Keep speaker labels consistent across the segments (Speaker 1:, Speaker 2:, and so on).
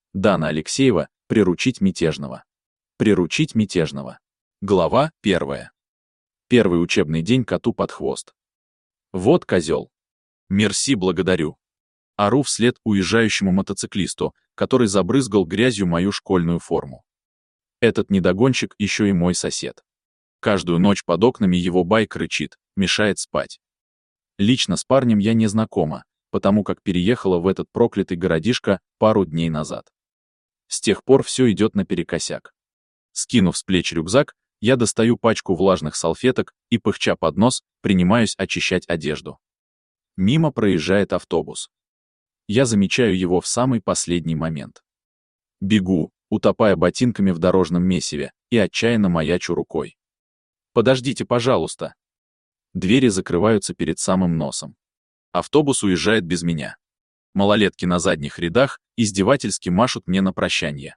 Speaker 1: Дана Алексеева, приручить мятежного. Приручить мятежного. Глава 1. Первый учебный день коту под хвост. Вот козел. Мерси, благодарю. Ору вслед уезжающему мотоциклисту, который забрызгал грязью мою школьную форму. Этот недогонщик еще и мой сосед. Каждую ночь под окнами его байк рычит, мешает спать. Лично с парнем я не знакома, потому как переехала в этот проклятый городишко пару дней назад. С тех пор все идет наперекосяк. Скинув с плеч рюкзак, я достаю пачку влажных салфеток и, пыхча под нос, принимаюсь очищать одежду. Мимо проезжает автобус. Я замечаю его в самый последний момент. Бегу, утопая ботинками в дорожном месиве, и отчаянно маячу рукой. «Подождите, пожалуйста». Двери закрываются перед самым носом. Автобус уезжает без меня. Малолетки на задних рядах издевательски машут мне на прощанье.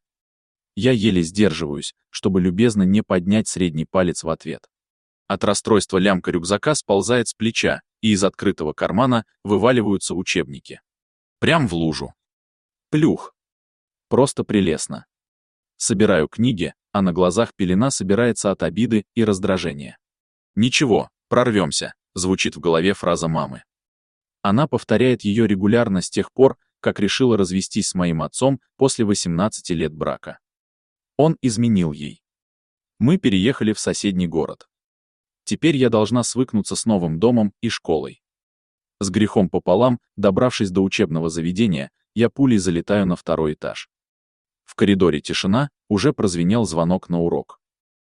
Speaker 1: Я еле сдерживаюсь, чтобы любезно не поднять средний палец в ответ. От расстройства лямка рюкзака сползает с плеча, и из открытого кармана вываливаются учебники. Прям в лужу. Плюх. Просто прелестно. Собираю книги, а на глазах пелена собирается от обиды и раздражения. «Ничего, прорвемся», — звучит в голове фраза мамы. Она повторяет ее регулярно с тех пор, как решила развестись с моим отцом после 18 лет брака. Он изменил ей. Мы переехали в соседний город. Теперь я должна свыкнуться с новым домом и школой. С грехом пополам, добравшись до учебного заведения, я пулей залетаю на второй этаж. В коридоре тишина, уже прозвенел звонок на урок.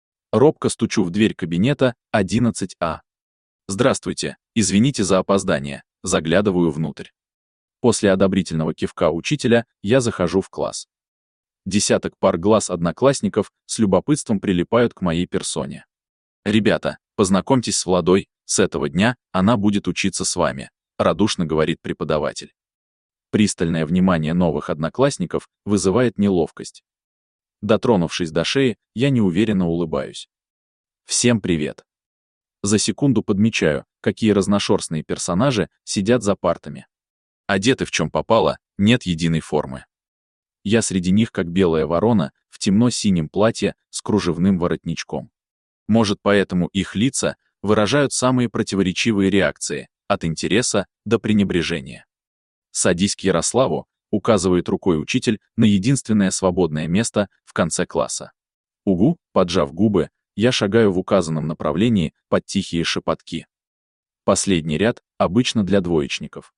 Speaker 1: Робко стучу в дверь кабинета 11А. «Здравствуйте, извините за опоздание», заглядываю внутрь. После одобрительного кивка учителя я захожу в класс. Десяток пар глаз одноклассников с любопытством прилипают к моей персоне. «Ребята, познакомьтесь с Владой, с этого дня она будет учиться с вами», радушно говорит преподаватель. Пристальное внимание новых одноклассников вызывает неловкость. Дотронувшись до шеи, я неуверенно улыбаюсь. «Всем привет». За секунду подмечаю, какие разношерстные персонажи сидят за партами. Одеты в чем попало, нет единой формы. Я среди них как белая ворона в темно-синем платье с кружевным воротничком. Может, поэтому их лица выражают самые противоречивые реакции, от интереса до пренебрежения. «Садись к Ярославу», указывает рукой учитель на единственное свободное место в конце класса. Угу, поджав губы, я шагаю в указанном направлении под тихие шепотки. Последний ряд обычно для двоечников.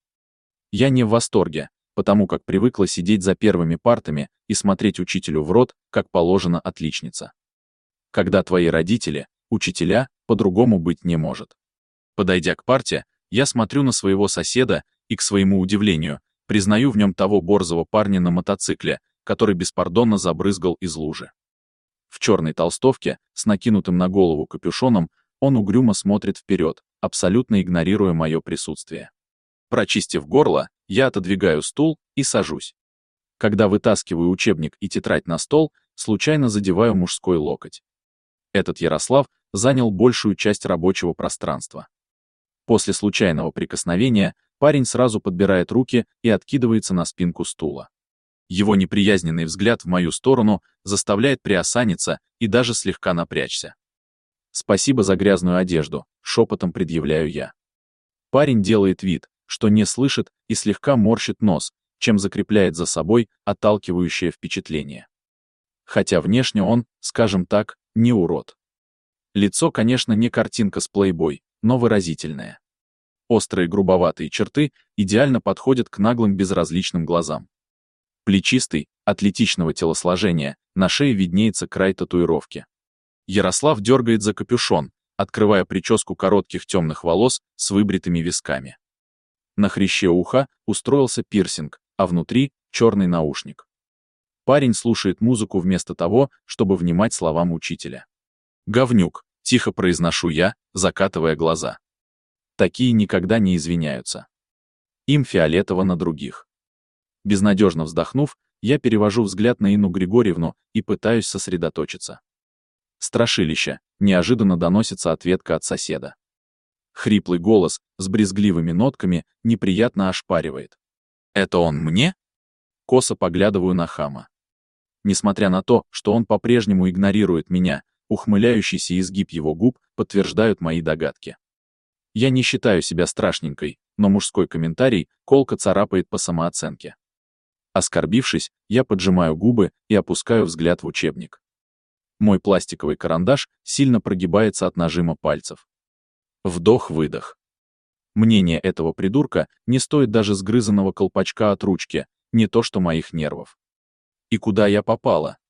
Speaker 1: Я не в восторге, потому как привыкла сидеть за первыми партами и смотреть учителю в рот, как положено отличница. Когда твои родители, учителя, по-другому быть не может. Подойдя к парте, я смотрю на своего соседа и, к своему удивлению, признаю в нем того борзого парня на мотоцикле, который беспардонно забрызгал из лужи. В черной толстовке, с накинутым на голову капюшоном, он угрюмо смотрит вперед, абсолютно игнорируя мое присутствие. Прочистив горло, я отодвигаю стул и сажусь. Когда вытаскиваю учебник и тетрадь на стол, случайно задеваю мужской локоть. Этот Ярослав занял большую часть рабочего пространства. После случайного прикосновения парень сразу подбирает руки и откидывается на спинку стула. Его неприязненный взгляд в мою сторону заставляет приосаниться и даже слегка напрячься. «Спасибо за грязную одежду», — шепотом предъявляю я. Парень делает вид, что не слышит и слегка морщит нос, чем закрепляет за собой отталкивающее впечатление. Хотя внешне он, скажем так, не урод. Лицо, конечно, не картинка с Playboy, но выразительное. Острые грубоватые черты идеально подходят к наглым безразличным глазам. Плечистый, атлетичного телосложения, на шее виднеется край татуировки. Ярослав дергает за капюшон, открывая прическу коротких темных волос с выбритыми висками. На хряще уха устроился пирсинг, а внутри — черный наушник. Парень слушает музыку вместо того, чтобы внимать словам учителя. «Говнюк», — тихо произношу я, закатывая глаза. Такие никогда не извиняются. Им фиолетово на других. Безнадежно вздохнув, я перевожу взгляд на Инну Григорьевну и пытаюсь сосредоточиться. «Страшилище», — неожиданно доносится ответка от соседа. Хриплый голос с брезгливыми нотками неприятно ошпаривает. «Это он мне?» Косо поглядываю на хама. Несмотря на то, что он по-прежнему игнорирует меня, ухмыляющийся изгиб его губ подтверждают мои догадки. Я не считаю себя страшненькой, но мужской комментарий колко царапает по самооценке. Оскорбившись, я поджимаю губы и опускаю взгляд в учебник. Мой пластиковый карандаш сильно прогибается от нажима пальцев. Вдох-выдох. Мнение этого придурка не стоит даже сгрызанного колпачка от ручки, не то что моих нервов. И куда я попала?